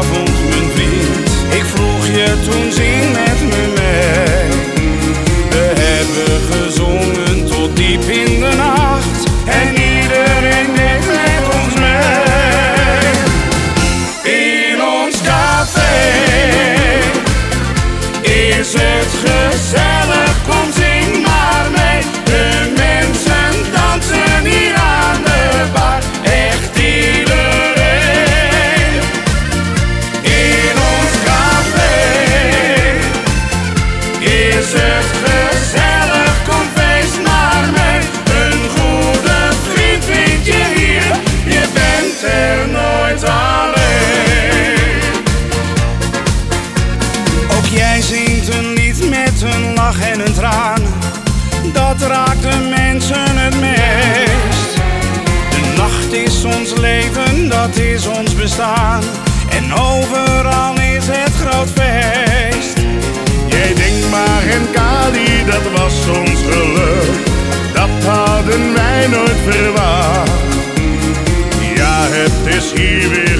avond, mijn vriend. Ik vroeg je toen, zing met me mee. We hebben gezongen tot diep in de nacht en iedereen deed met ons mee. In ons café is het gezellig, kom zing maar mee. De mensen dansen hier aan de bar, echt iedereen. In ons café is het gezellig, kom feest maar mee. Een goede vriend vind je hier, je bent er nooit alleen. Ook jij zingt een lied met een lach en een traan, dat raakt de mensen het meest. De nacht is ons leven, dat is ons bestaan, en overal is het groot feest. Jij denkt maar en Kali, dat was ons geluk, dat hadden wij nooit verwacht. Ja, het is hier weer